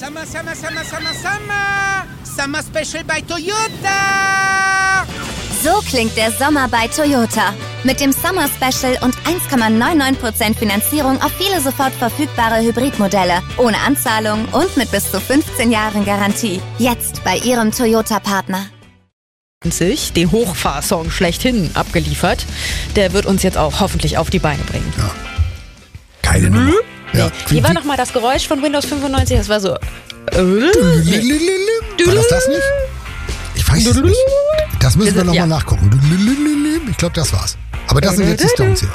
Summer, Summer, Summer, Summer, Summer! Summer Special bei Toyota! So klingt der Sommer bei Toyota. Mit dem Summer Special und 1,99% Finanzierung auf viele sofort verfügbare Hybridmodelle. Ohne Anzahlung und mit bis zu 15 Jahren Garantie. Jetzt bei Ihrem Toyota-Partner. Den Hochfahrsong schlechthin abgeliefert. Der wird uns jetzt auch hoffentlich auf die Beine bringen. Ja. Keine Nummer. Ja. Wie war nochmal das Geräusch von Windows 95? Das war so... War das nicht? Ich weiß es nicht. Das müssen wir nochmal nachgucken. Ich glaube, das war's. Aber das sind jetzt die Stones hier.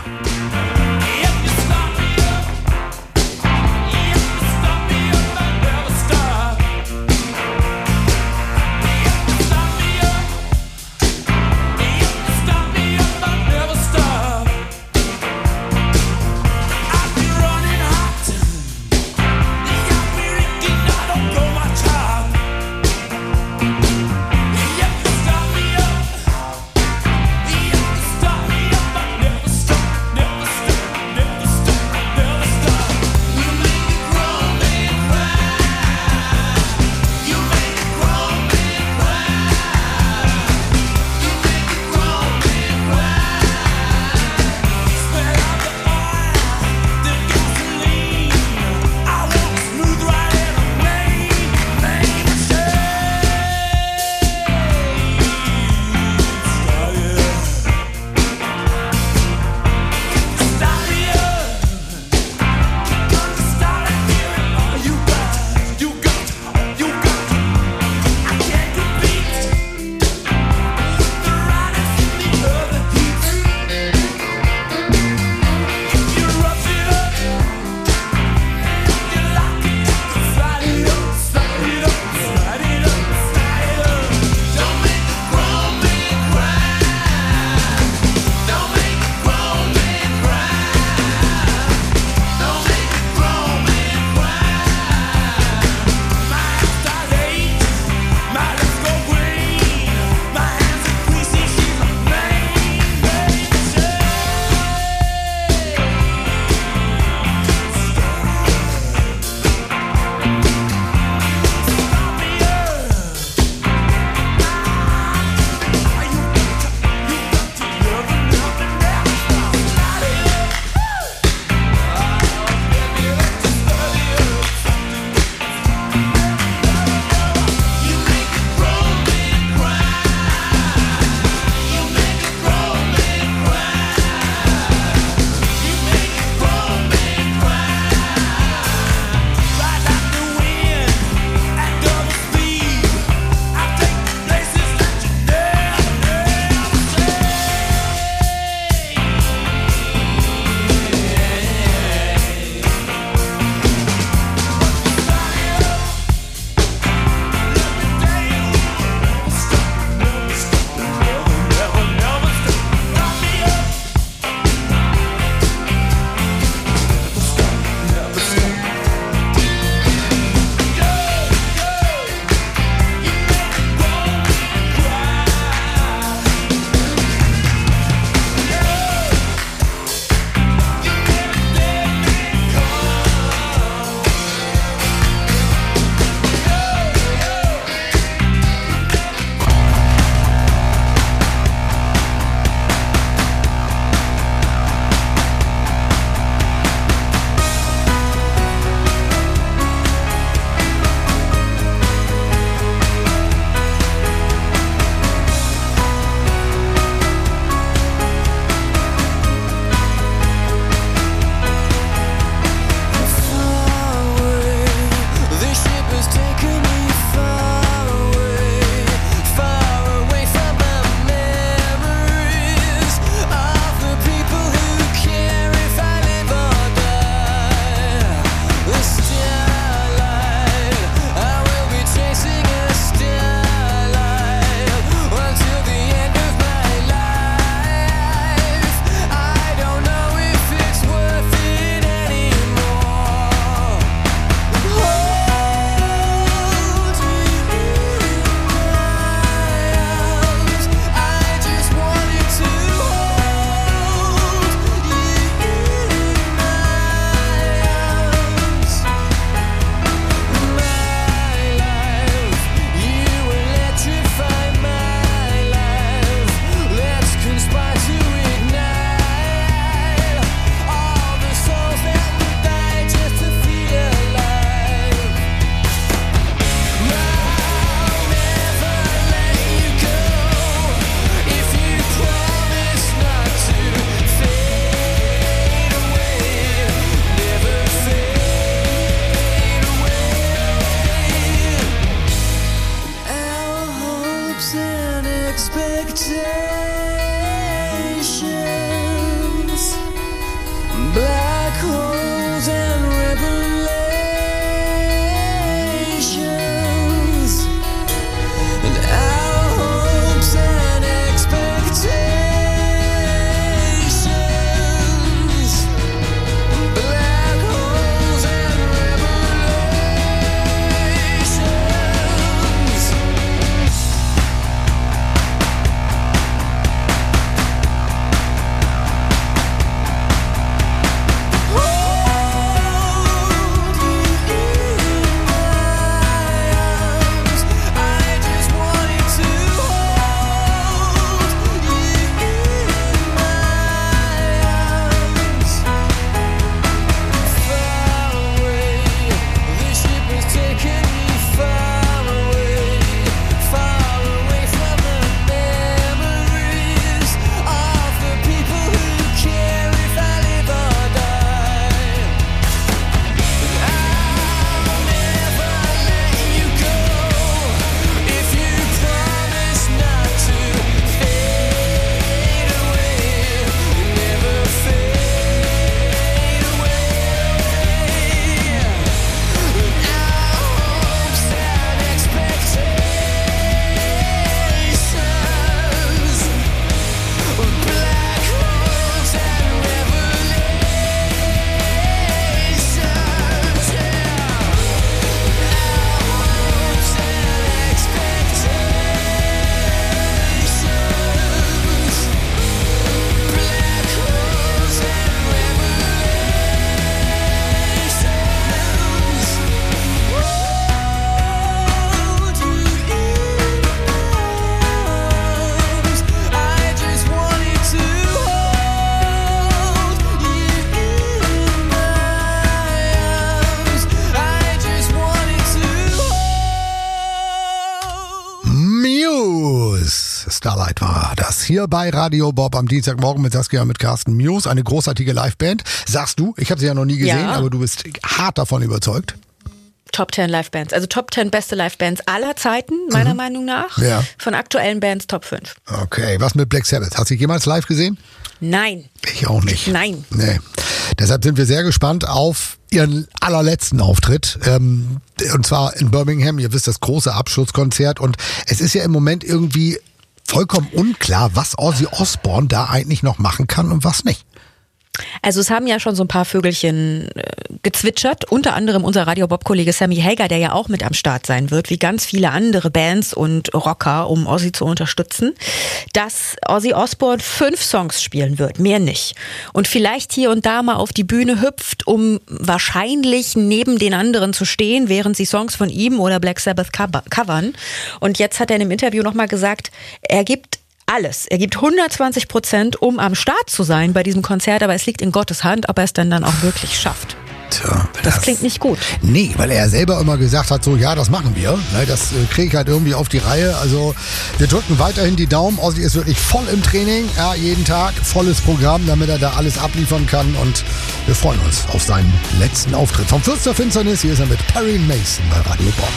Starlight war das. Hier bei Radio Bob am Dienstagmorgen mit Saskia und mit Carsten Muse. Eine großartige Liveband. Sagst du, ich habe sie ja noch nie gesehen, aber du bist hart davon überzeugt. Top 10 Livebands, also Top 10 beste Livebands aller Zeiten, meiner Meinung nach. Ja. Von aktuellen Bands Top 5. Okay, was mit Black Sabbath? Hast du jemals live gesehen? Nein. Ich auch nicht. Nein. Nee. Deshalb sind wir sehr gespannt auf ihren allerletzten Auftritt. Und zwar in Birmingham. Ihr wisst, das große Abschlusskonzert. Und es ist ja im Moment irgendwie vollkommen unklar, was Ozzy Osbourne da eigentlich noch machen kann und was nicht. Also es haben ja schon so ein paar Vögelchen gezwitschert, unter anderem unser Radio-Bob-Kollege Sammy Hagar, der ja auch mit am Start sein wird, wie ganz viele andere Bands und Rocker, um Ozzy zu unterstützen, dass Ozzy Osbourne 5 Songs spielen wird, mehr nicht. Und vielleicht hier und da mal auf die Bühne hüpft, um wahrscheinlich neben den anderen zu stehen, während sie Songs von ihm oder Black Sabbath covern. Und jetzt hat er in einem Interview nochmal gesagt, er gibt alles. Er gibt 120%, um am Start zu sein bei diesem Konzert, aber es liegt in Gottes Hand, ob er es dann auch wirklich schafft. Tja, das klingt nicht gut. Nee, weil er selber immer gesagt hat, so ja, das machen wir. Das kriege ich halt irgendwie auf die Reihe. Also wir drücken weiterhin die Daumen. Ozzy ist wirklich voll im Training, ja, jeden Tag, volles Programm, damit er da alles abliefern kann. Und wir freuen uns auf seinen letzten Auftritt. Vom Fürst der Finsternis, hier ist er mit Perry Mason bei Radio Bob.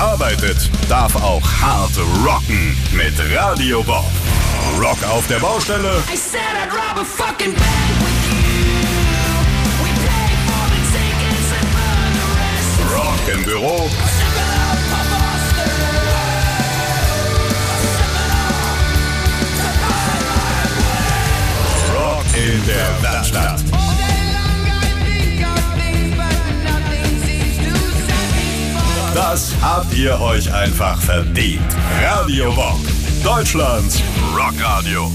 arbeitet, darf auch hart rocken mit Radio Bob. Rock auf der Baustelle. I said I'd rob a fucking bank with you. We pay for the tickets and burn the rest. Rock im Büro. Rock in der Werkstatt. Das habt ihr euch einfach verdient. Radio Bob, Deutschlands Rockradio.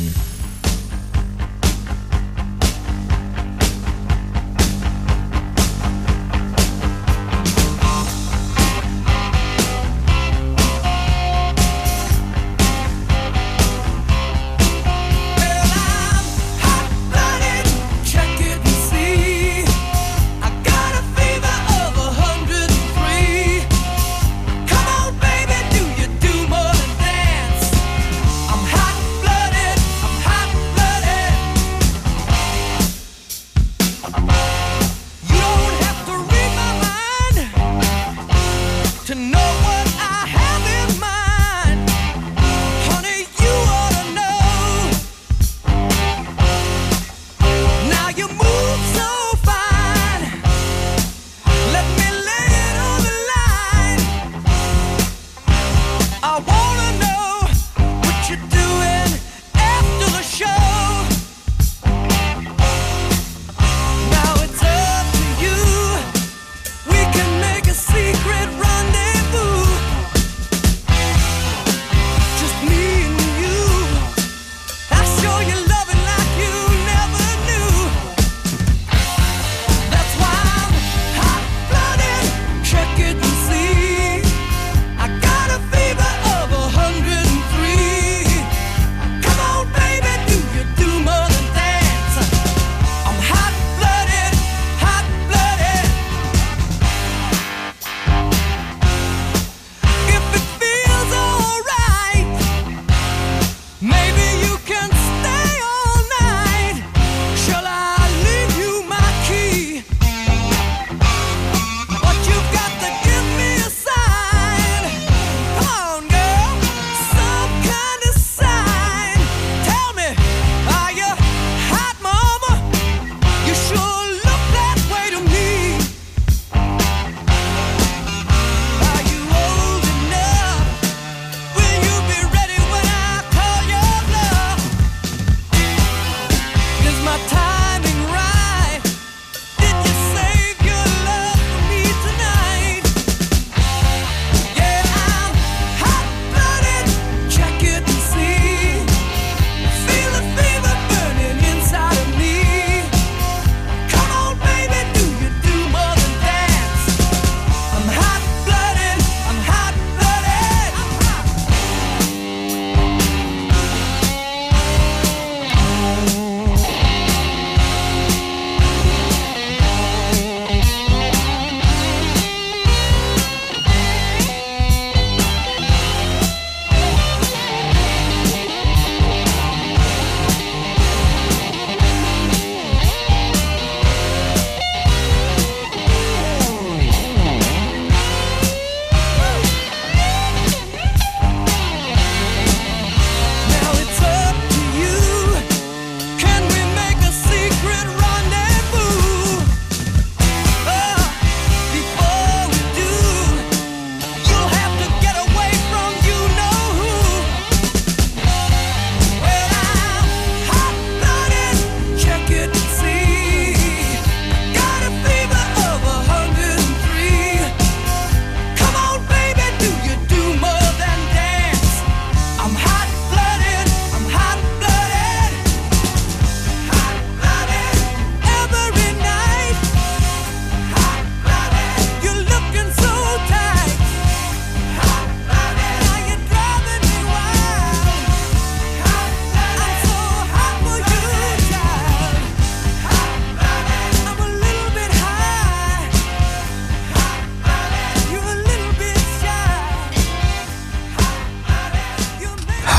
I'm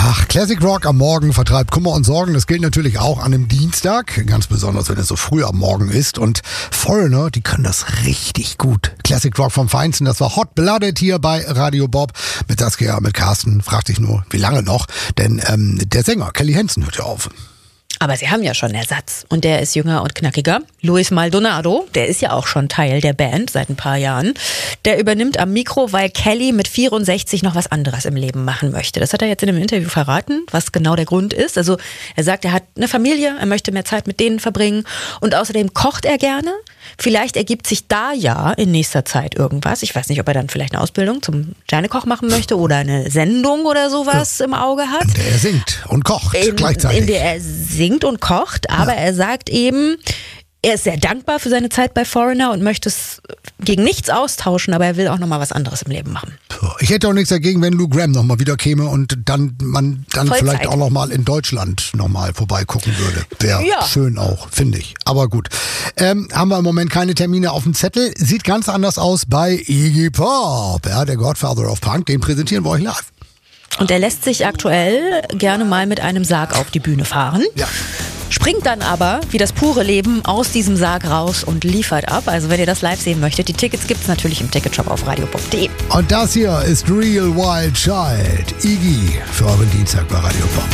Ach, Classic Rock am Morgen vertreibt Kummer und Sorgen. Das gilt natürlich auch an einem Dienstag, ganz besonders, wenn es so früh am Morgen ist. Und Foreigner, die können das richtig gut. Classic Rock vom Feinsten, das war Hot Blooded hier bei Radio Bob. Mit Saskia, mit Carsten, fragte ich nur, wie lange noch? Denn der Sänger Kelly Hansen hört ja auf. Aber sie haben ja schon Ersatz und der ist jünger und knackiger. Luis Maldonado, der ist ja auch schon Teil der Band seit ein paar Jahren. Der übernimmt am Mikro, weil Kelly mit 64 noch was anderes im Leben machen möchte. Das hat er jetzt in einem Interview verraten, was genau der Grund ist. Also er sagt, er hat eine Familie, er möchte mehr Zeit mit denen verbringen und außerdem kocht er gerne. Vielleicht ergibt sich da ja in nächster Zeit irgendwas. Ich weiß nicht, ob er dann vielleicht eine Ausbildung zum Sternekoch machen möchte oder eine Sendung oder sowas im Auge hat. In der er singt und kocht gleichzeitig. In der er singt und kocht, aber er sagt eben, er ist sehr dankbar für seine Zeit bei Foreigner und möchte es gegen nichts austauschen, aber er will auch nochmal was anderes im Leben machen. Ich hätte auch nichts dagegen, wenn Lou Gramm nochmal wieder käme und man vielleicht auch nochmal in Deutschland nochmal vorbeigucken würde. Wäre schön auch, finde ich. Aber gut. Haben wir im Moment keine Termine auf dem Zettel. Sieht ganz anders aus bei Iggy Pop. Ja, der Godfather of Punk, den präsentieren wir euch live. Und er lässt sich aktuell gerne mal mit einem Sarg auf die Bühne fahren. Ja. Springt dann aber, wie das pure Leben, aus diesem Sarg raus und liefert ab. Also wenn ihr das live sehen möchtet, die Tickets gibt's natürlich im Ticketshop auf radiobob.de. Und das hier ist Real Wild Child. Iggy für euren Dienstag bei Radio Pop.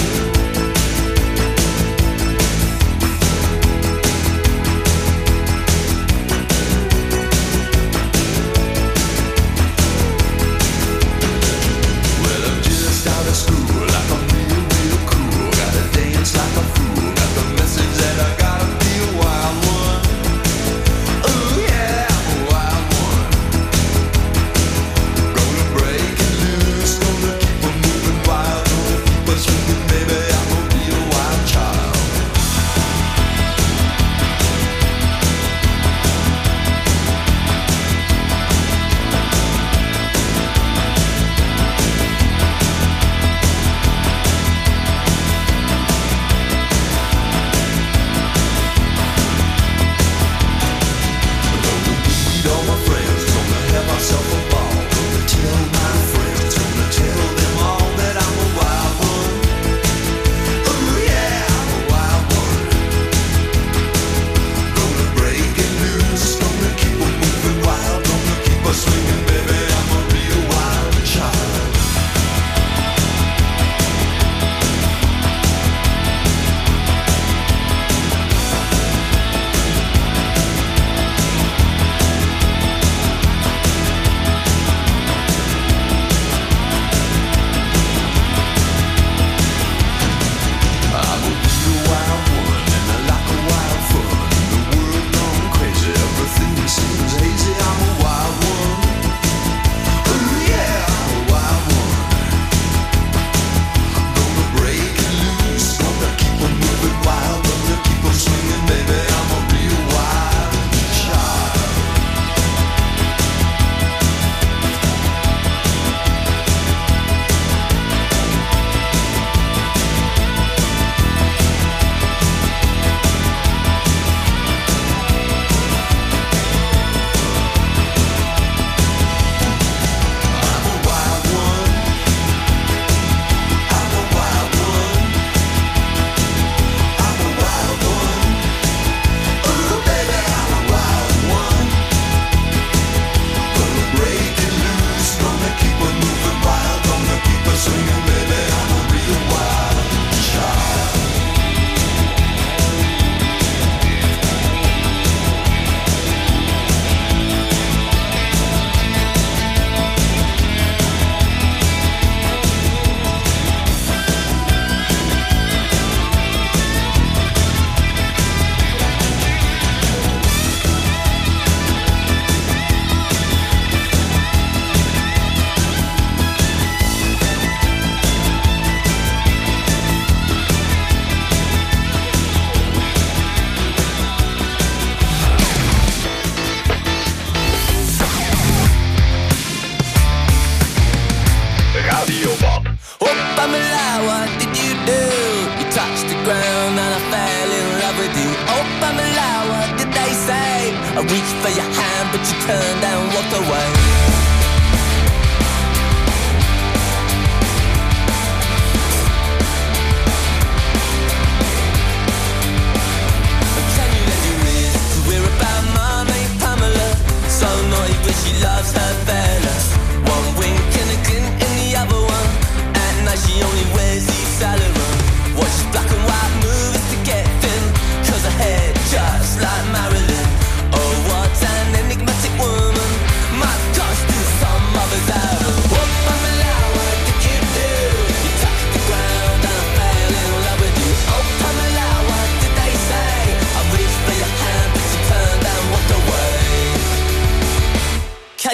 I reached for your hand, but you turned and walked away.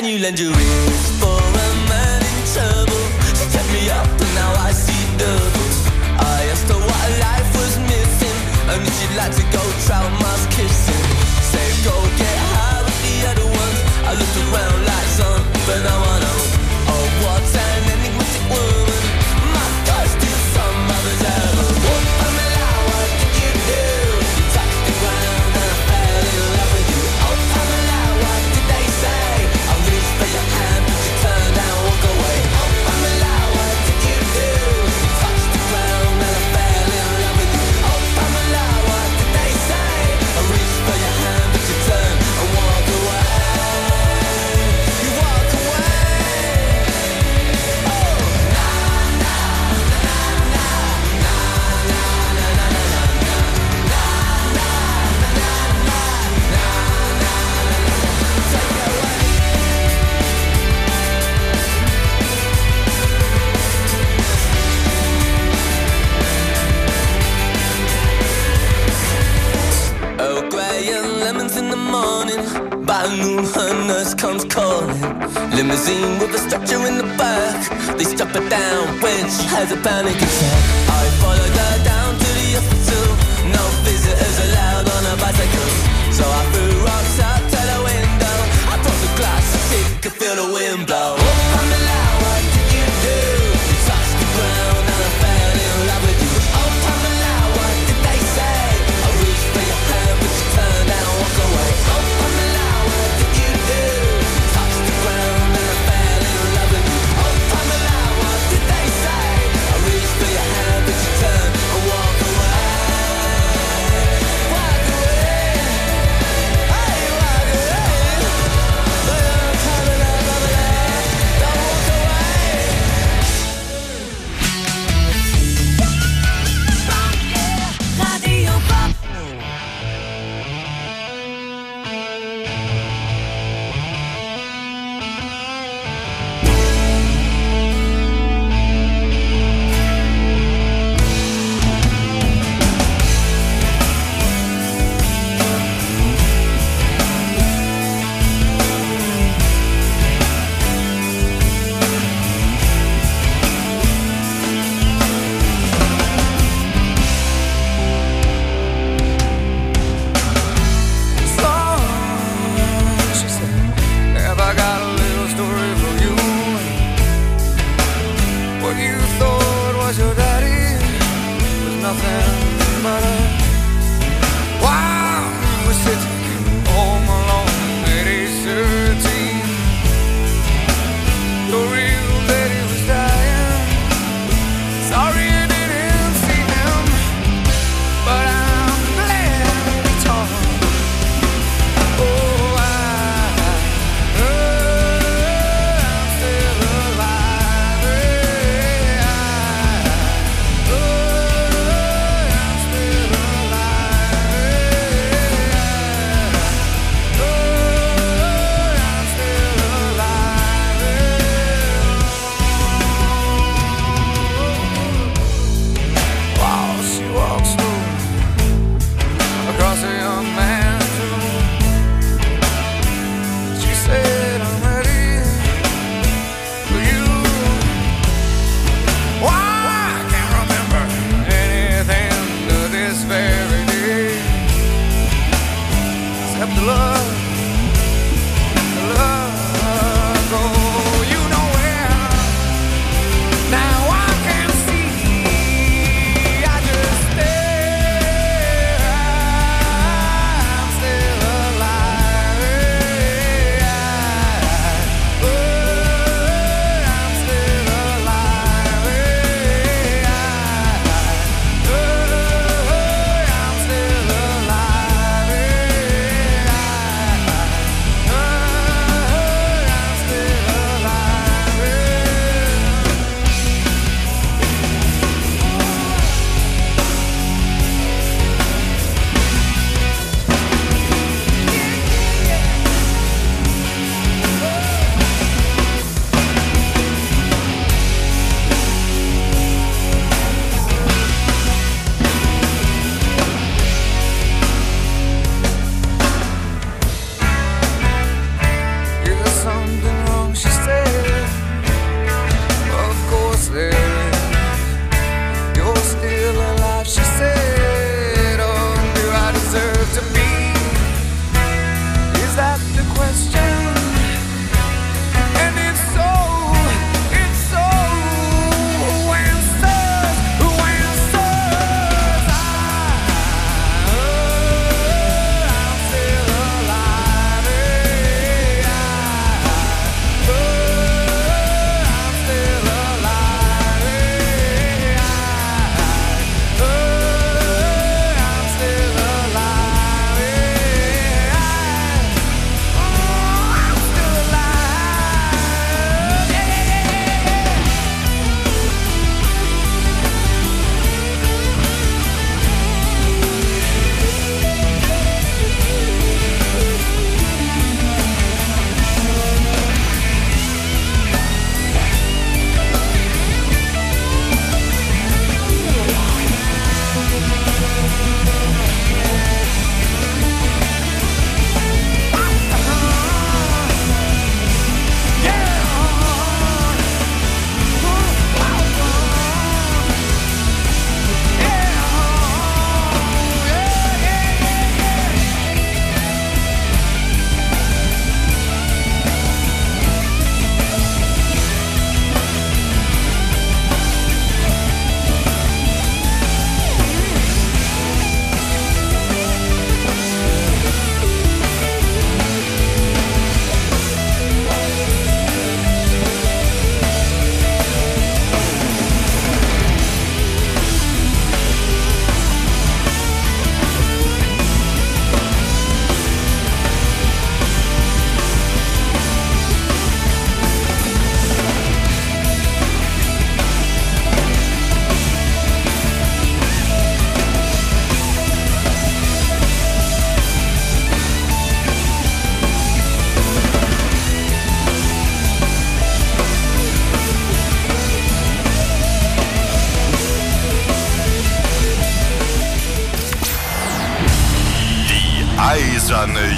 Can you lend your ears for a man in trouble? She kept me up and now I see doubles. I asked her what life was missing, and if she'd like to go trout mouse kissing. Say go get high with the other ones. I looked around like something I wanna. Oh, what an enigmatic woman. My God, still some others ever. Oh, Pamela, what did you do? You touched the ground and I fell in love with you. Oh, Pamela, what did they say? I reached for your hand, but you turned and walk away. Oh, Pamela, what did you do? You touched the ground and I fell in love with you. Oh, Pamela, what did they say? I reached for your hand, but you turned and walk away. You walk away. Earl Grey and lemons in the morning. By noon her nurse comes calling. Limousine with a stretcher in the back. They strap her down when she has a panic attack. I followed her down to the hospital. No visitors allowed on a bicycle. So I threw rocks out to the window. I broke the glass so she could feel the wind blow. Oh, Pamela, what did you do? You touched the ground and I fell in love with you. Oh, Pamela, what did they say? I reached for your hand, but you turned and walked away. Oh, Pamela, what did you do? You touched the ground and I fell in love with you. Oh, Pamela, what did they say? I reached for your hand, but you turned and walked away. Walk away. Hey, walk away. Pamela, Pamela, don't walk away. Radio Pop. She said, have I got a little story for you? What you thought was your daddy was nothing but a while you were sitting home alone at age 13. Your real daddy was dying. Sorry you didn't see him, but I'm glad it's all. Oh, I'm still alive. I'm still alive.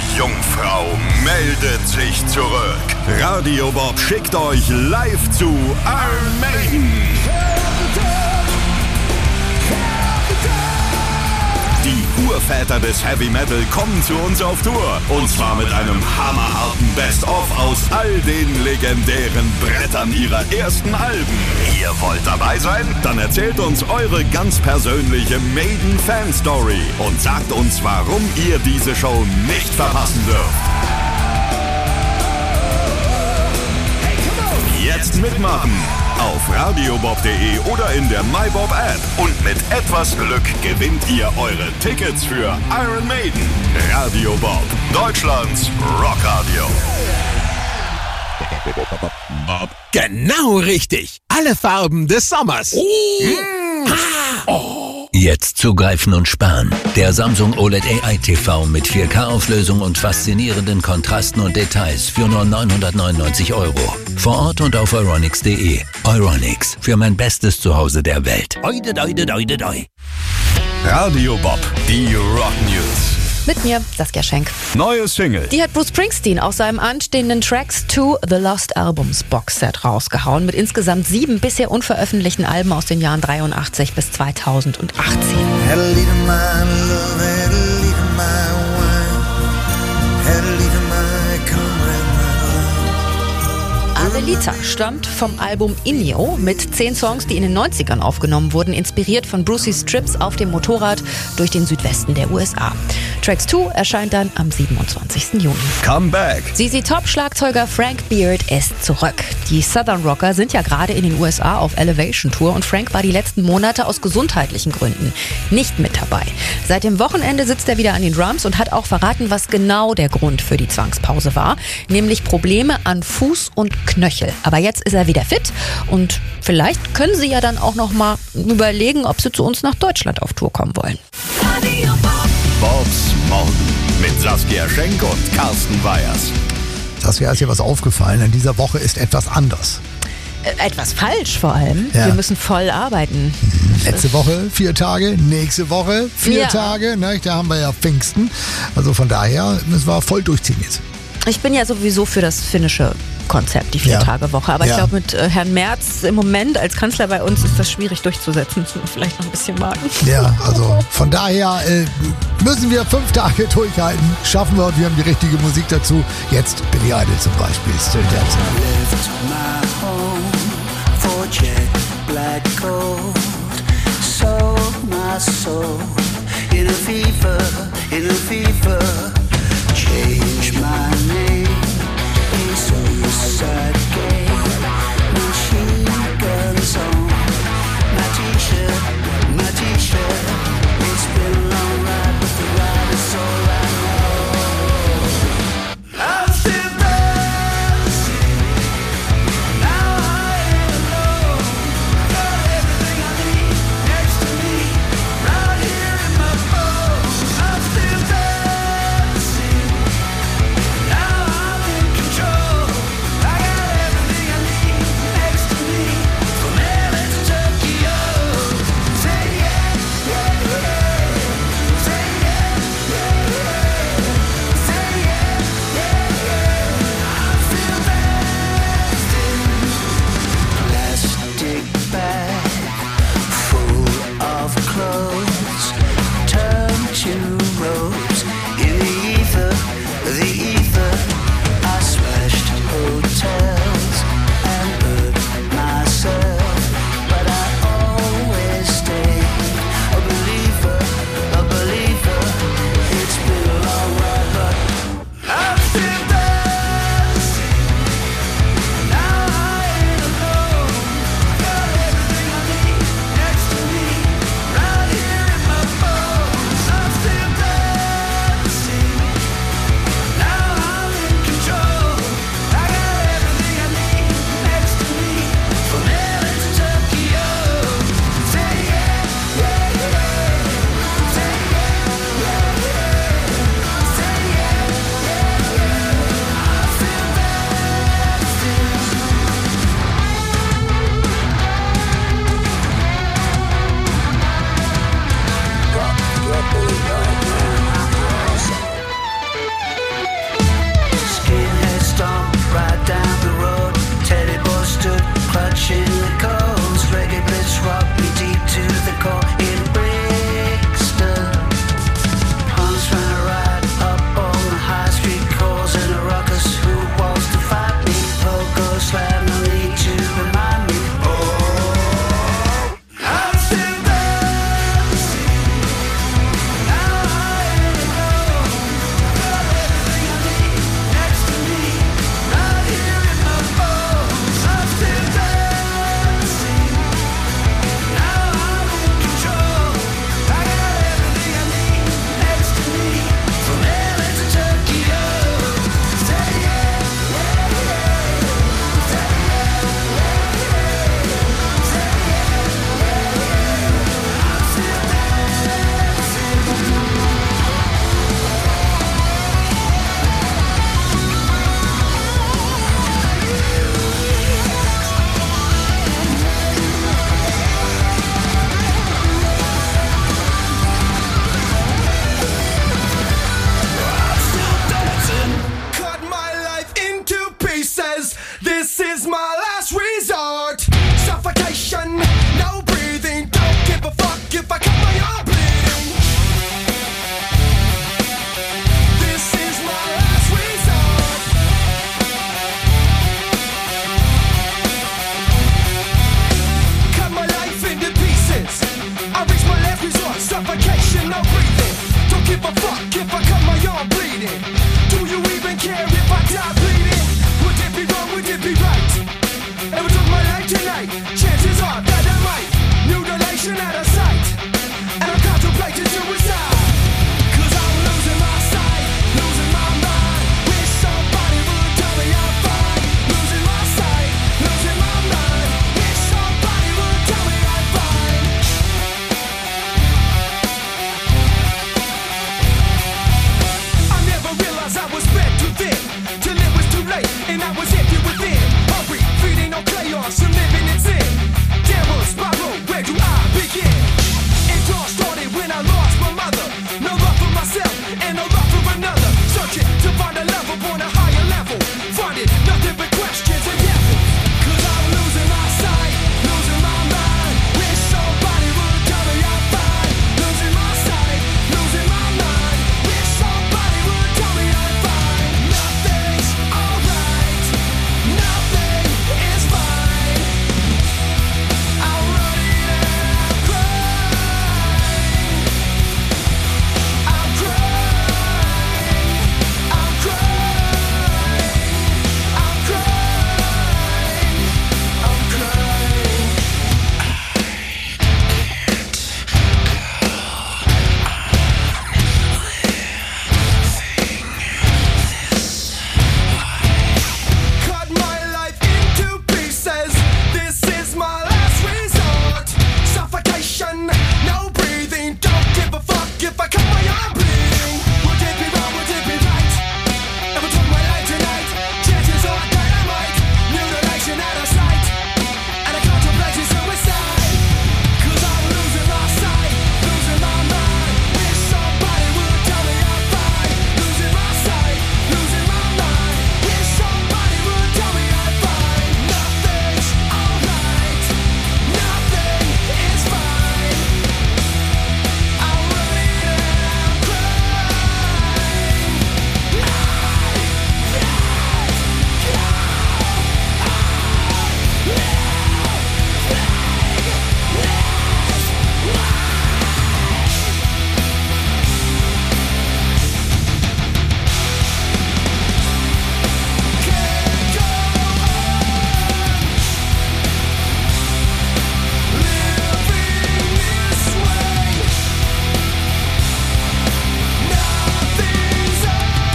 Jungfrau meldet sich zurück. Radio Bob schickt euch live zu Iron Maiden. Die Urväter des Heavy Metal kommen zu uns auf Tour. Und zwar mit einem hammerharten Best-of aus all den legendären Brettern ihrer ersten Alben. Ihr wollt dabei sein? Dann erzählt uns eure ganz persönliche Maiden-Fan-Story und sagt uns, warum ihr diese Show nicht verpassen dürft. Jetzt mitmachen! Auf radiobob.de oder in der MyBob-App. Und mit etwas Glück gewinnt ihr eure Tickets für Iron Maiden. Radio Bob, Deutschlands Rockradio. Genau richtig. Alle Farben des Sommers. Jetzt zugreifen und sparen. Der Samsung OLED AI TV mit 4K-Auflösung und faszinierenden Kontrasten und Details für nur 999 €. Vor Ort und auf euronics.de. Euronics, für mein bestes Zuhause der Welt. Radio Bob, die Rock News. Mit mir, Saskia Schenk. Neue Single. Die hat Bruce Springsteen aus seinem anstehenden Tracks to The Lost Albums Boxset rausgehauen, mit insgesamt 7 bisher unveröffentlichten Alben aus den Jahren 83 bis 2018. Adelita stammt vom Album Inyo mit 10 Songs, die in den 90ern aufgenommen wurden, inspiriert von Bruceys Trips auf dem Motorrad durch den Südwesten der USA. Tracks 2 erscheint dann am 27. Juni. Come Back. ZZ Top-Schlagzeuger Frank Beard ist zurück. Die Southern Rocker sind ja gerade in den USA auf Elevation-Tour und Frank war die letzten Monate aus gesundheitlichen Gründen nicht mit dabei. Seit dem Wochenende sitzt er wieder an den Drums und hat auch verraten, was genau der Grund für die Zwangspause war, nämlich Probleme an Fuß und Knöchel. Aber jetzt ist er wieder fit und vielleicht können sie ja dann auch noch mal überlegen, ob sie zu uns nach Deutschland auf Tour kommen wollen. Radio Bob. Bobs Morgen mit Saskia Schenk und Carsten Weyers. Saskia, ist dir was aufgefallen? In dieser Woche ist etwas anders. Etwas falsch vor allem. Ja. Wir müssen voll arbeiten. Letzte Woche 4 Tage, nächste Woche 4 Tage. Ne? Da haben wir ja Pfingsten. Also von daher müssen wir voll durchziehen jetzt. Ich bin ja sowieso für das finnische Konzept, die 4-Tage-Woche. Aber ich glaube, mit Herrn Merz im Moment als Kanzler bei uns ist das schwierig durchzusetzen. Müssen wir vielleicht noch ein bisschen warten. Ja, also von daher müssen wir 5 Tage durchhalten. Schaffen wir und wir haben die richtige Musik dazu. Jetzt Billy Idol zum Beispiel. Still Dancing. Lift my home for jet black gold. Sold my soul in a fever, in a fever. Change my name. It's a sad game. Machine guns on my t-shirt. It's been a long ride, but the ride is all I know. I'm still dancing. Now I ain't alone. Suffocation, no breathing. Don't give a fuck if I cut my arm bleeding. Do you even care if I die bleeding? Would it be wrong, would it be right? Ever took my life tonight? Chances are that I might. Mutilation out of sight. And I'm contemplating suicide. Cause I'm losing my sight, losing my mind. Wish somebody would tell me I'm fine. Losing my sight, losing my mind. Wish somebody would tell me I'm fine. I never realized I was spread too thin, till it was too late and I was empty within. Hungry, feeding on chaos and living in sin. Downward spiral, where do I begin? It all started when I lost my mother. No love for myself and no love for another. Searching to find a love upon a higher level. Finding nothing but questions and devils. Cause I'm losing my sight, losing my mind. Wish somebody would tell me I'm fine. Losing my sight, losing my mind. Wish somebody would tell me I'm fine. Nothing's alright, nothing is fine. I'm running and I'm crying. I'm crying, I'm crying, I'm crying, I'm crying. Cut my life into pieces. This is my last resort. Suffocation, no breathing. Don't give a fuck if I cut my arm bleeding. Would it be wrong? Would it be right? Ever took my life tonight? Chances are that I might. Mutilation out of sight. And I contemplate suicide. Cause I'm losing my sight, losing my mind. Wish somebody would tell me I'm fine. Losing my sight, losing my mind. Wish somebody would tell me I'm fine. Nothing's alright, nothing is fine. I'm running and I'm crying. Can't go on living this way. Nothing's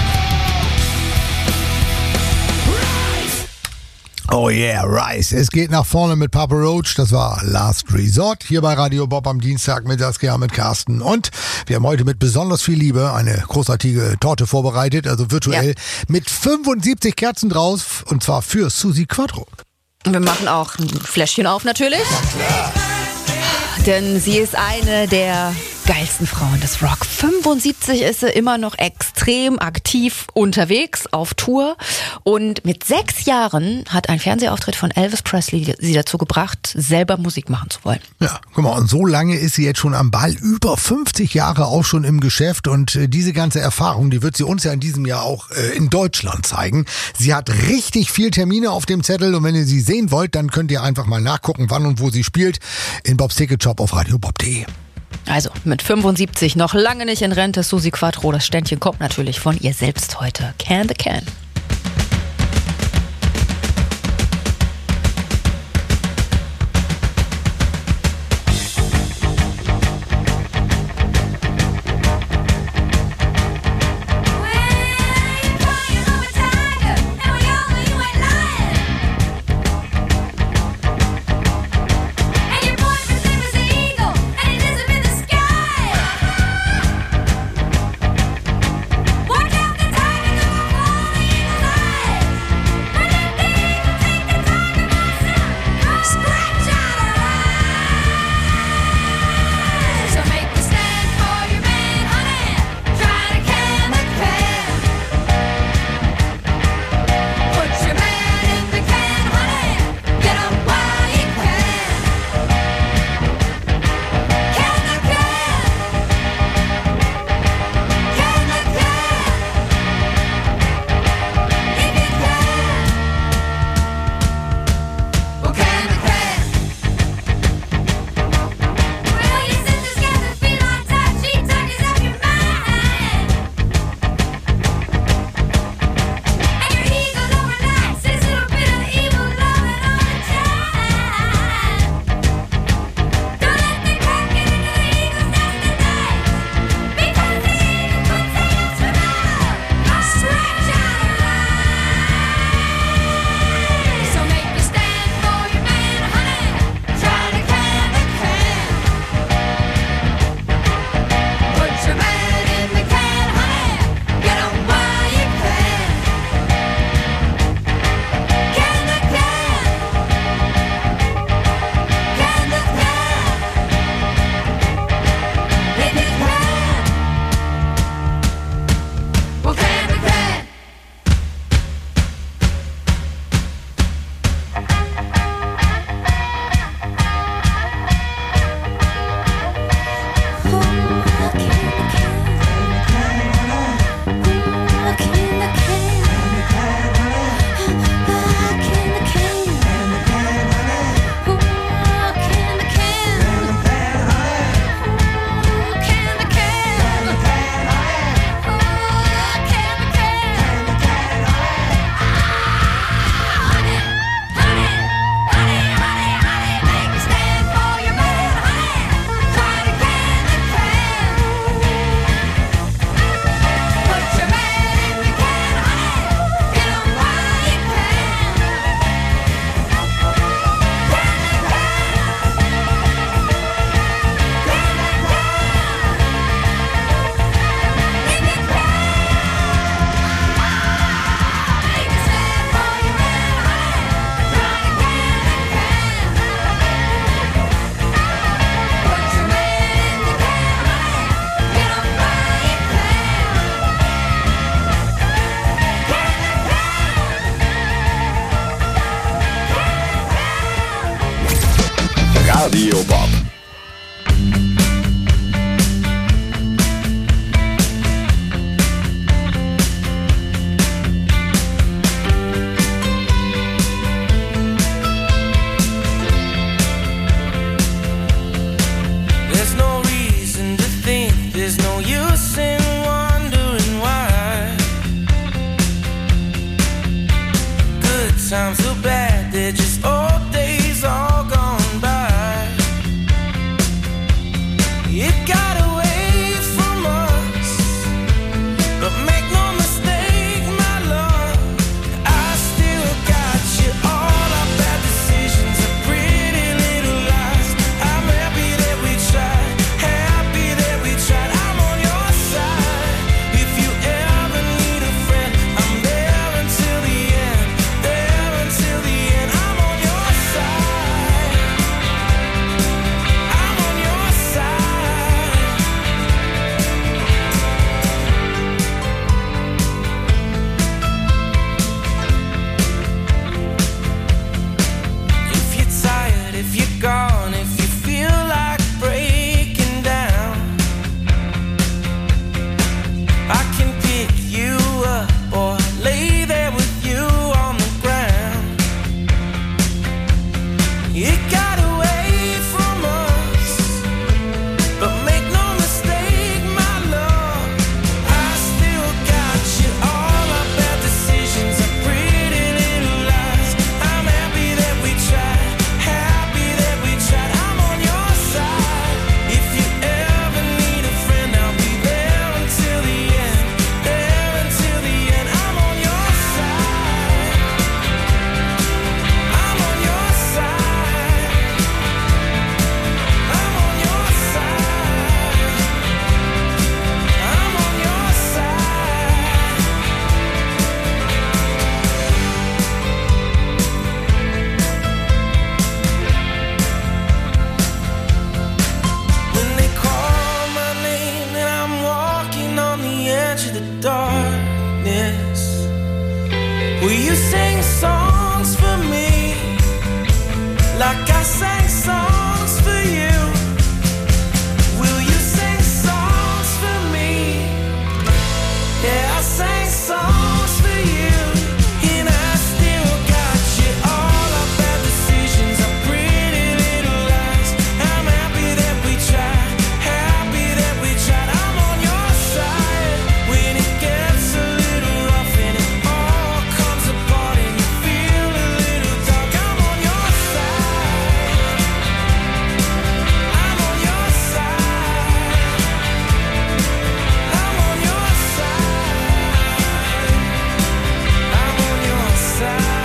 alright. Oh yeah, Rice. Es geht nach vorne mit Papa Roach. Das war Last Resort hier bei Radio Bob am Dienstag mit Saskia, mit Carsten. Und wir haben heute mit besonders viel Liebe eine großartige Torte vorbereitet, also virtuell mit 75 Kerzen drauf, und zwar für Susi Quattro. Wir machen auch ein Fläschchen auf natürlich. Denn sie ist eine der geilsten Frauen des Rock. 75 ist sie, immer noch extrem aktiv unterwegs auf Tour. Und mit 6 Jahren hat ein Fernsehauftritt von Elvis Presley sie dazu gebracht, selber Musik machen zu wollen. Ja, guck mal, und so lange ist sie jetzt schon am Ball, über 50 Jahre auch schon im Geschäft, und diese ganze Erfahrung, die wird sie uns ja in diesem Jahr auch in Deutschland zeigen. Sie hat richtig viel Termine auf dem Zettel, und wenn ihr sie sehen wollt, dann könnt ihr einfach mal nachgucken, wann und wo sie spielt, in Bobs Ticketshop auf radiobob.de. Also mit 75 noch lange nicht in Rente, Susi Quattro. Das Ständchen kommt natürlich von ihr selbst heute. Can the Can. Work out the timing of a Radio Bob. There's no reason to think, there's no use in wondering why. Good times or bad, they're just old days all gone by. It got away from us, but make no mistake, my love, I still got you. All our bad decisions are pretty little lies. I'm happy that we tried, happy that we tried. I'm on your side. If you ever need a friend, I'm there until the end, there until the end. I'm on your side, I'm on your side. If you're tired, if you're gone, if you feel like breaking down, I can pick you up or lay there with you on the ground. It got away from us, but make no mistake, my love, I still got you. All our bad decisions are pretty little lies. I'm happy that we tried, happy that we tried. I'm on your side. If you ever need a friend, I'll be there until the end, there until the end. I'm on your side, I'm on your side, I'm on your side, I'm on your side. When they call my name and I'm walking on the edge of the darkness, will you sing songs for me like I sang songs for you? Will you sing songs for me? Yeah, I sang songs for you, and I still got you. All our bad decisions are pretty little lies. I'm happy that we tried, happy that we tried. I'm on your side when it gets a little rough and it all comes apart and you feel a little dark. I'm on your side, I'm on your side, I'm on your side, I'm on your side.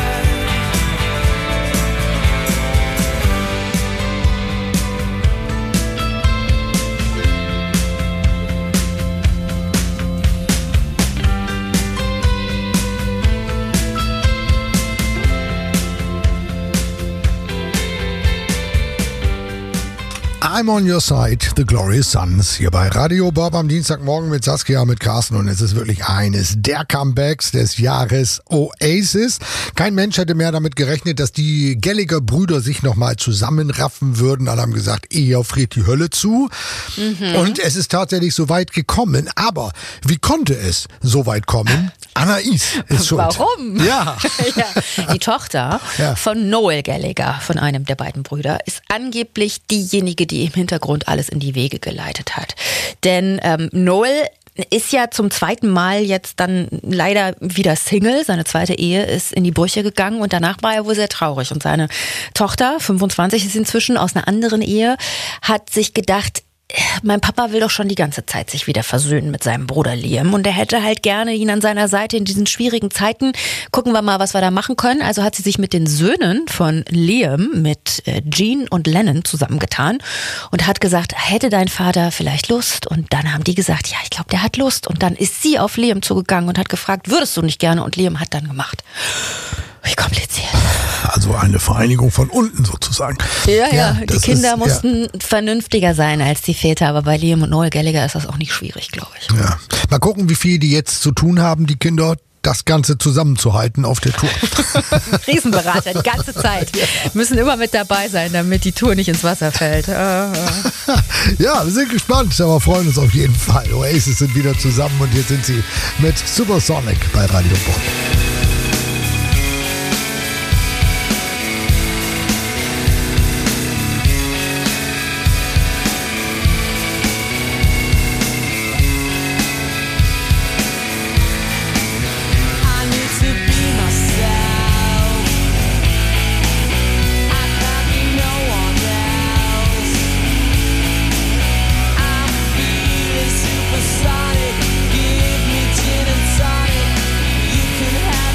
I'm on your side, The Glorious Sons, hier bei Radio Bob am Dienstagmorgen mit Saskia, mit Carsten, und es ist wirklich eines der Comebacks des Jahres, Oasis. Kein Mensch hätte mehr damit gerechnet, dass die Gallagher-Brüder sich nochmal zusammenraffen würden. Alle haben gesagt, eher friert die Hölle zu. Und es ist tatsächlich so weit gekommen. Aber wie konnte es so weit kommen? Anais ist schuld. Warum? Ja. Ja, die Tochter von Noel Gallagher, von einem der beiden Brüder, ist angeblich diejenige, die im Hintergrund alles in die Wege geleitet hat. Denn Noel ist ja zum zweiten Mal jetzt dann leider wieder Single. Seine zweite Ehe ist in die Brüche gegangen und danach war er wohl sehr traurig. Und seine Tochter, 25 ist inzwischen, aus einer anderen Ehe, hat sich gedacht, mein Papa will doch schon die ganze Zeit sich wieder versöhnen mit seinem Bruder Liam und er hätte halt gerne ihn an seiner Seite in diesen schwierigen Zeiten. Gucken wir mal, was wir da machen können. Also hat sie sich mit den Söhnen von Liam, mit Gene und Lennon zusammengetan und hat gesagt, hätte dein Vater vielleicht Lust? Und dann haben die gesagt, ja, ich glaube, der hat Lust. Und dann ist sie auf Liam zugegangen und hat gefragt, würdest du nicht gerne? Und Liam hat dann gemacht. Wie kompliziert. Also eine Vereinigung von unten sozusagen. Ja, die Kinder mussten vernünftiger sein als die Väter, aber bei Liam und Noel Gallagher ist das auch nicht schwierig, glaube ich. Ja. Mal gucken, wie viel die jetzt zu tun haben, die Kinder. das Ganze zusammenzuhalten auf der Tour. Riesenberater, die ganze Zeit. Müssen immer mit dabei sein, damit die Tour nicht ins Wasser fällt. Ja, wir sind gespannt, aber freuen uns auf jeden Fall. Oasis sind wieder zusammen und hier sind sie mit Supersonic bei Radio Bob. Supersonic, give me gin and tonic. You can have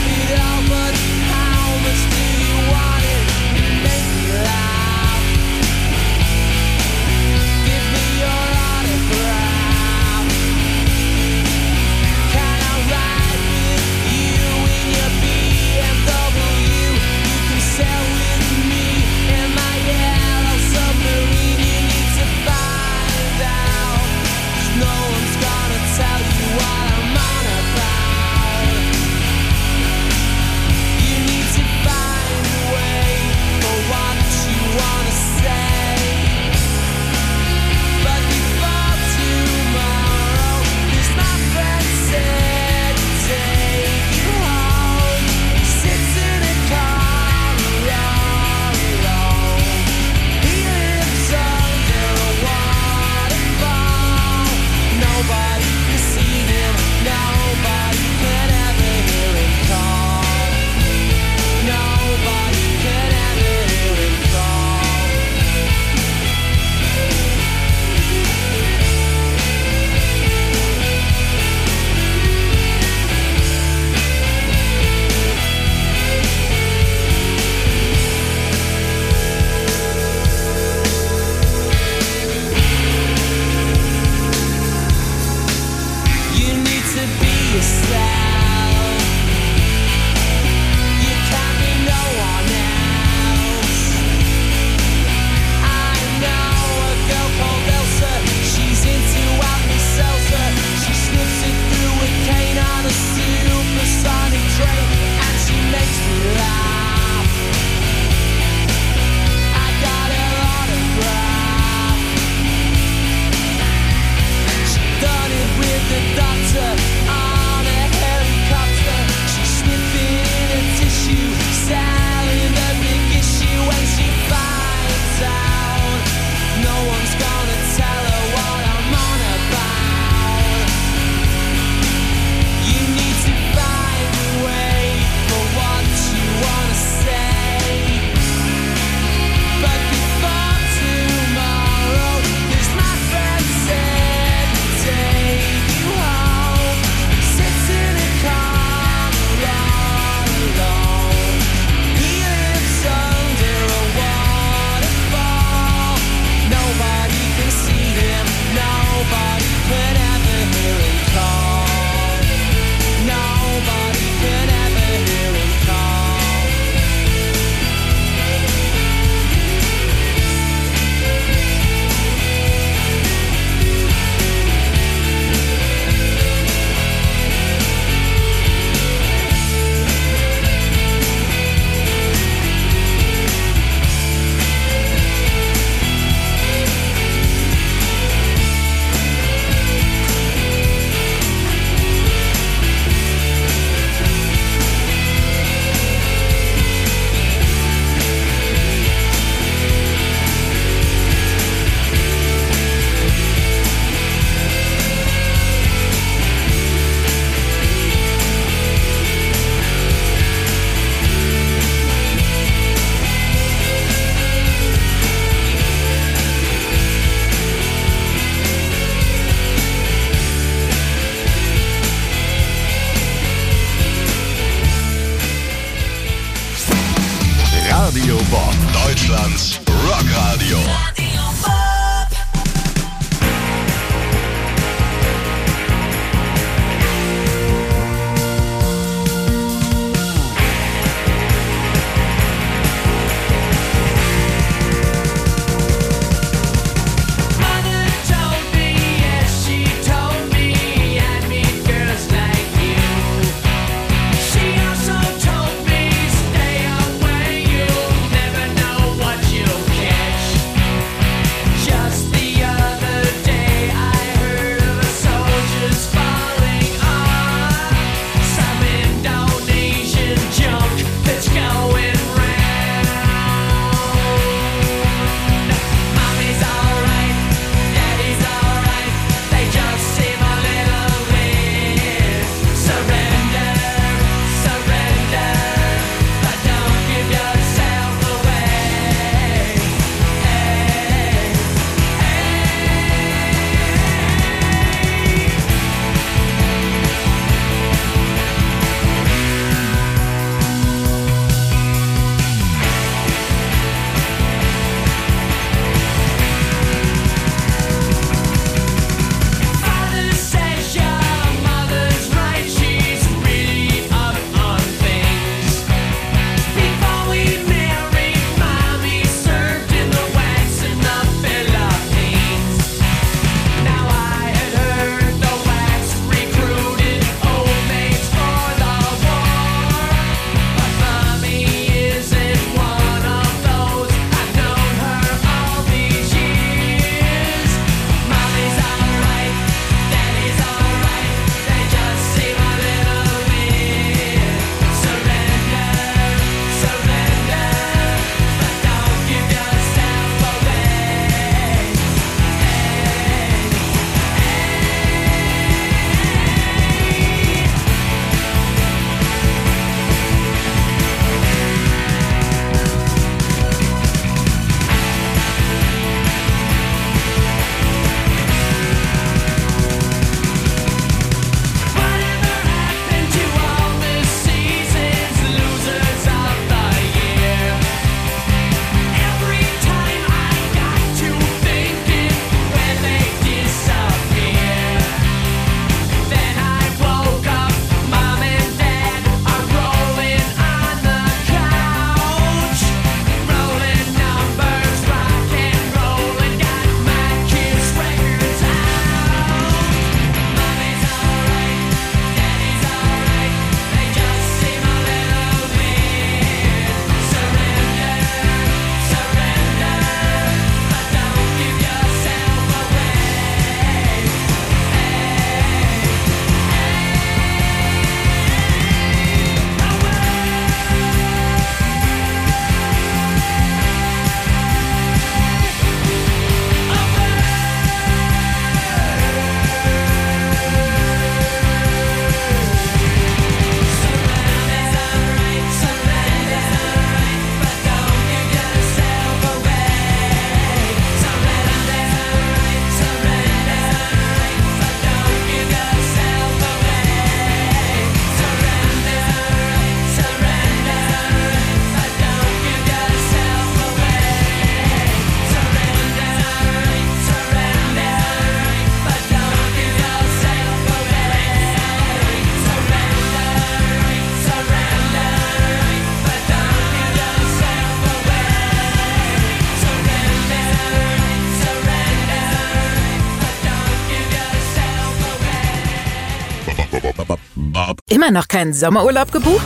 Immer noch keinen Sommerurlaub gebucht?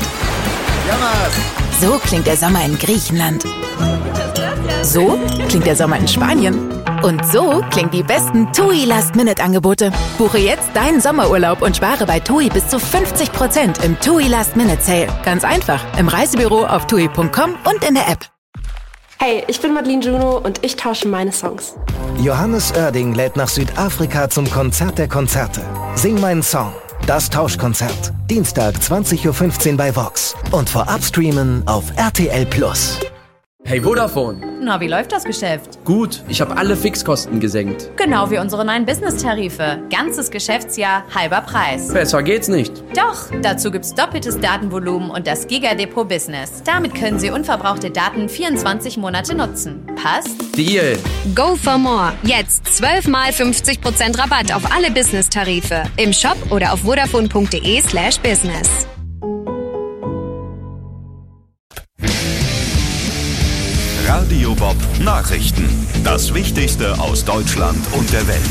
So klingt der Sommer in Griechenland. So klingt der Sommer in Spanien. Und so klingen die besten TUI Last-Minute-Angebote. Buche jetzt deinen Sommerurlaub und spare bei TUI bis zu 50% im TUI Last-Minute-Sale. Ganz einfach, im Reisebüro, auf TUI.com und in der App. Hey, ich bin Madeline Juno und ich tausche meine Songs. Johannes Oerding lädt nach Südafrika zum Konzert der Konzerte. Sing meinen Song. Das Tauschkonzert. Dienstag 20.15 Uhr bei Vox. Und vorab streamen auf RTL+. Hey Vodafone. Na, wie läuft das Geschäft? Gut, ich habe alle Fixkosten gesenkt. Genau wie unsere neuen Business-Tarife. Ganzes Geschäftsjahr, halber Preis. Besser geht's nicht. Doch, dazu gibt's doppeltes Datenvolumen und das Giga-Depot Business. Damit können Sie unverbrauchte Daten 24 Monate nutzen. Passt? Deal. Go for more. Jetzt 12 mal 50% Rabatt auf alle Business-Tarife. Im Shop oder auf vodafone.de/business. Radio Bob Nachrichten. Das Wichtigste aus Deutschland und der Welt.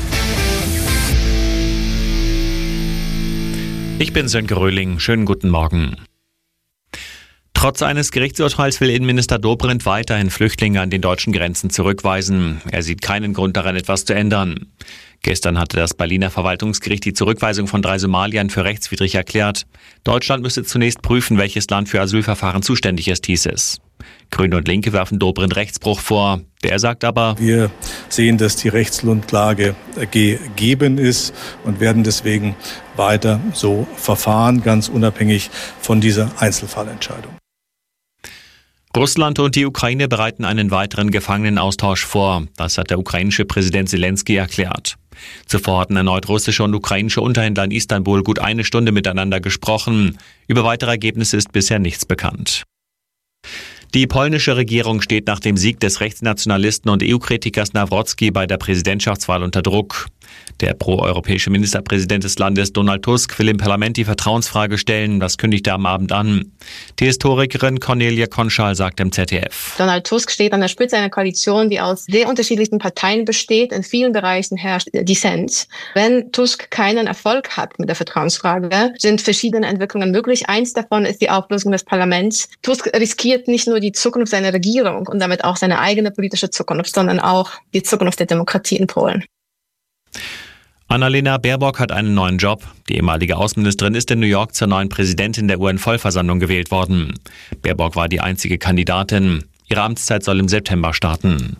Ich bin Sönke Röhling. Schönen guten Morgen. Trotz eines Gerichtsurteils will Innenminister Dobrindt weiterhin Flüchtlinge an den deutschen Grenzen zurückweisen. Er sieht keinen Grund daran, etwas zu ändern. Gestern hatte das Berliner Verwaltungsgericht die Zurückweisung von 3 Somaliern für rechtswidrig erklärt. Deutschland müsse zunächst prüfen, welches Land für Asylverfahren zuständig ist, hieß es. Grüne und Linke werfen Dobrindt Rechtsbruch vor. Der sagt aber: Wir sehen, dass die Rechtsgrundlage gegeben ist und werden deswegen weiter so verfahren, ganz unabhängig von dieser Einzelfallentscheidung. Russland und die Ukraine bereiten einen weiteren Gefangenenaustausch vor. Das hat der ukrainische Präsident Zelensky erklärt. Zuvor hatten erneut russische und ukrainische Unterhändler in Istanbul gut 1 Stunde miteinander gesprochen. Über weitere Ergebnisse ist bisher nichts bekannt. Die polnische Regierung steht nach dem Sieg des Rechtsnationalisten und EU-Kritikers Nawrocki bei der Präsidentschaftswahl unter Druck. Der proeuropäische Ministerpräsident des Landes, Donald Tusk, will im Parlament die Vertrauensfrage stellen. Das kündigte er am Abend an. Die Historikerin Cornelia Konschal sagt im ZDF: Donald Tusk steht an der Spitze einer Koalition, die aus sehr unterschiedlichen Parteien besteht. In vielen Bereichen herrscht Dissens. Wenn Tusk keinen Erfolg hat mit der Vertrauensfrage, sind verschiedene Entwicklungen möglich. Eins davon ist die Auflösung des Parlaments. Tusk riskiert nicht nur die Zukunft seiner Regierung und damit auch seine eigene politische Zukunft, sondern auch die Zukunft der Demokratie in Polen. Annalena Baerbock hat einen neuen Job. Die ehemalige Außenministerin ist in New York zur neuen Präsidentin der UN-Vollversammlung gewählt worden. Baerbock war die einzige Kandidatin. Ihre Amtszeit soll im September starten.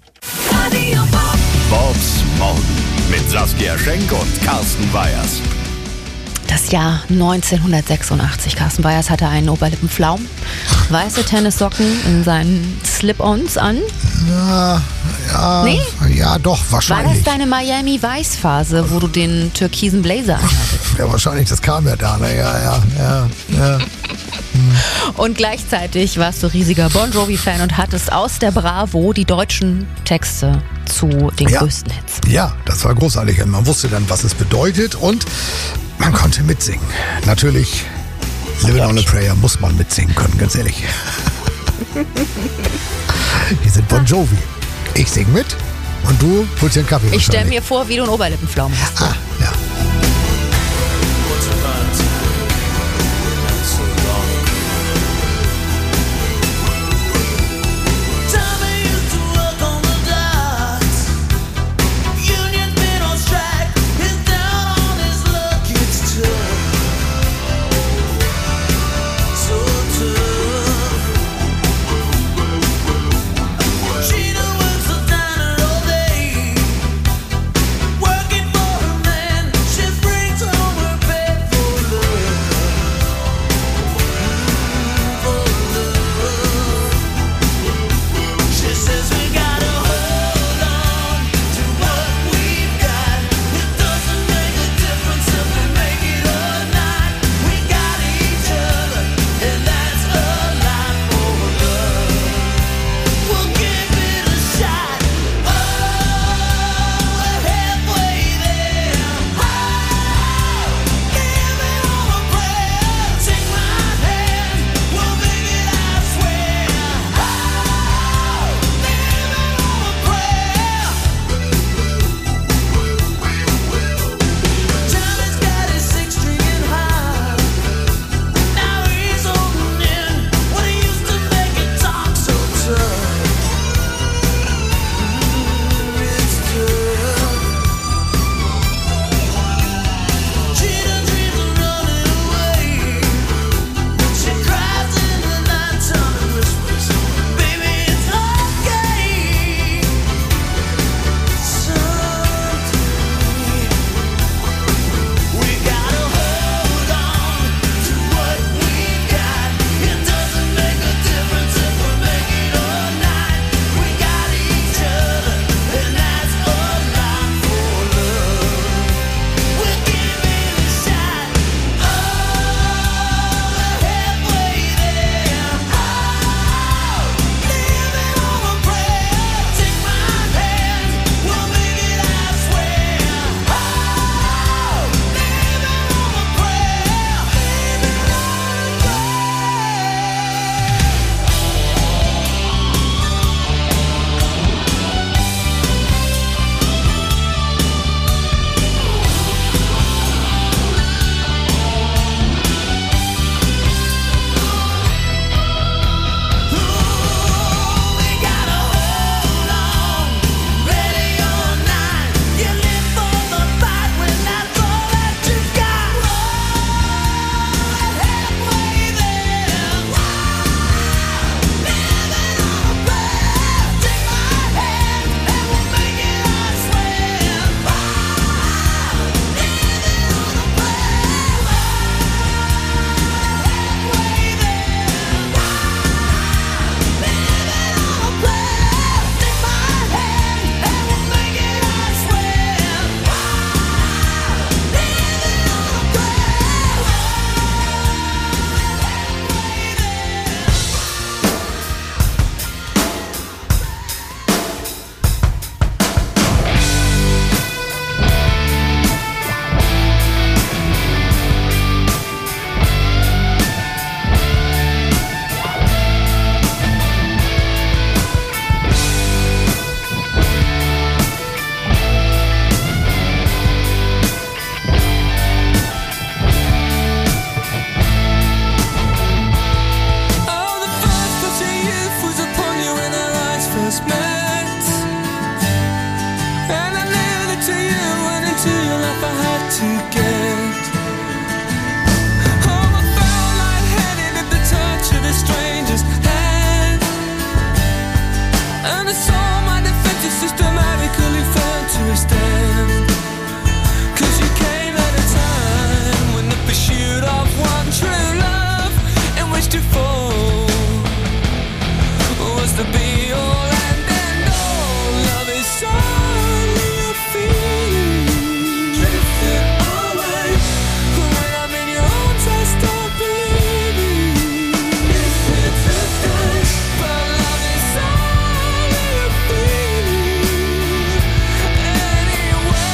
Bobs Morgen mit Saskia Schenk und Carsten Weyers. Das Jahr 1986. Carsten Weyers hatte einen Oberlippenflaum, weiße Tennissocken in seinen Slip-Ons an. Ja, nee? Ja, doch, wahrscheinlich. War das deine Miami-Vice-Phase, wo du den türkisen Blazer anhattest? Ja, wahrscheinlich, das kam ja da. Ja. Und gleichzeitig warst du riesiger Bon Jovi-Fan und hattest aus der Bravo die deutschen Texte zu den größten Hits. Ja, das war großartig. Man wusste dann, was es bedeutet und man konnte mitsingen. Natürlich, Living on a Prayer muss man mitsingen können, ganz ehrlich. Wir sind Bon Jovi. Ich sing mit und du holst dir einen Kaffee. Ich stelle mir vor, wie du einen Oberlippenflaum hast. Ah, ja. Working for a man to your life I had to get. Oh, I felt lightheaded at the touch of a stranger's hand, and I saw my defenses systematically fell to a stand. 'Cause you came at a time when the pursuit of one true love in which to fall was the be all and end all. Love is only a feeling, drifting away. When I'm in your arms I start believing it's here to stay. But love is only a feeling anyway.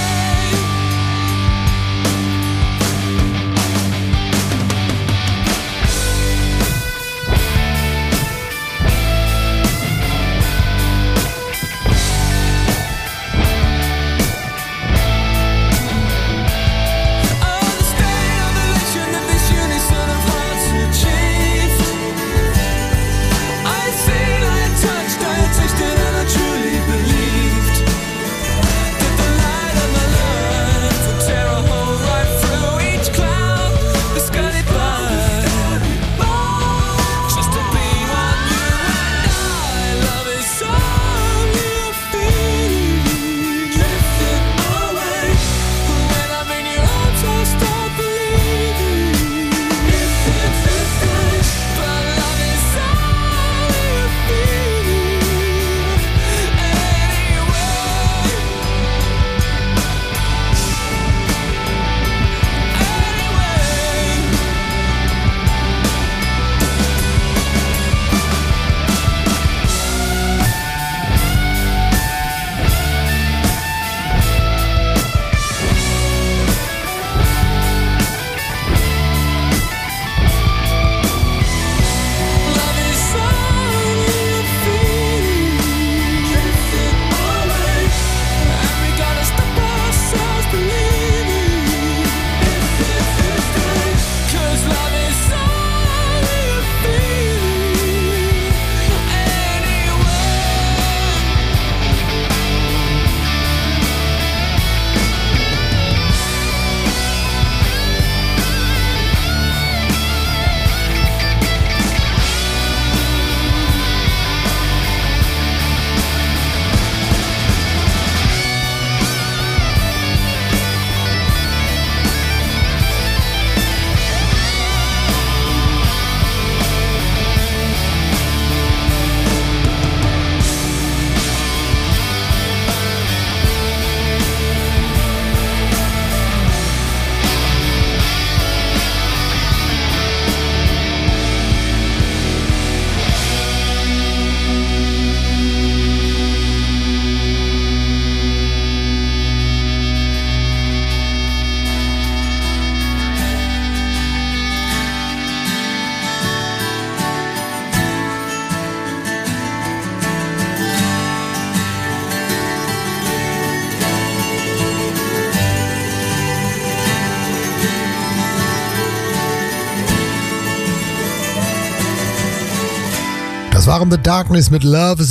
Das waren The Darkness mit Love